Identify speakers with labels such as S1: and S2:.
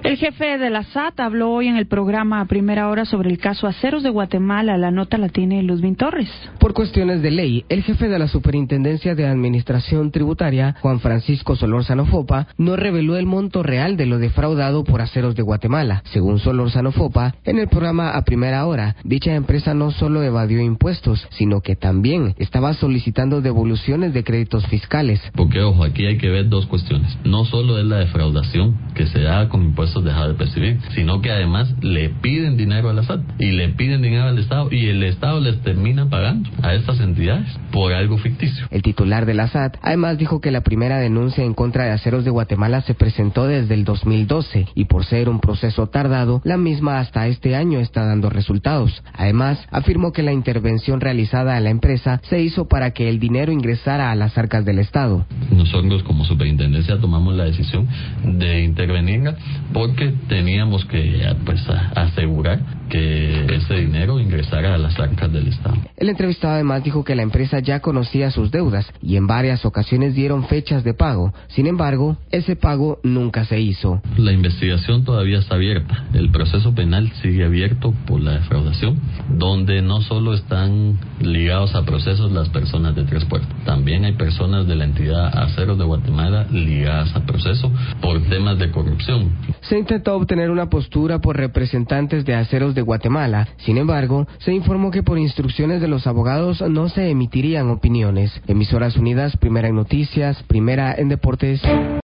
S1: El jefe de la SAT habló hoy en el programa A Primera Hora sobre el caso Aceros de Guatemala. La nota la tiene Luzbin Torres.
S2: Por cuestiones de ley, el jefe de la Superintendencia de Administración Tributaria, Juan Francisco Solórzano Fopa, no reveló el monto real de lo defraudado por Aceros de Guatemala. Según Solórzano Fopa, en el programa A Primera Hora, dicha empresa no solo evadió impuestos, sino que también estaba solicitando devoluciones de créditos fiscales.
S3: Porque, ojo, aquí hay que ver dos cuestiones. No solo es la defraudación que se da con impuestos dejar de percibir, sino que además le piden dinero a la SAT y le piden dinero al Estado y el Estado les termina pagando a estas entidades por algo ficticio.
S2: El titular de la SAT además dijo que la primera denuncia en contra de Aceros de Guatemala se presentó desde el 2012 y por ser un proceso tardado, la misma hasta este año está dando resultados. Además, afirmó que la intervención realizada a la empresa se hizo para que el dinero ingresara a las arcas del Estado.
S3: Nosotros como superintendencia tomamos la decisión de intervenir porque teníamos que asegurar que ese dinero ingresara a las arcas del Estado.
S2: El entrevistado además dijo que la empresa ya conocía sus deudas y en varias ocasiones dieron fechas de pago. Sin embargo, ese pago nunca se hizo.
S3: La investigación todavía está abierta. El proceso penal sigue abierto por la defraudación, donde no solo están ligados a procesos las personas de Tres Puertos. También hay personas de la entidad Aceros de Guatemala ligadas a proceso por temas de corrupción.
S2: Se intentó obtener una postura por representantes de Aceros de Guatemala. Sin embargo, se informó que por instrucciones de los abogados no se emitirían opiniones. Emisoras Unidas, primera en noticias, primera en deportes.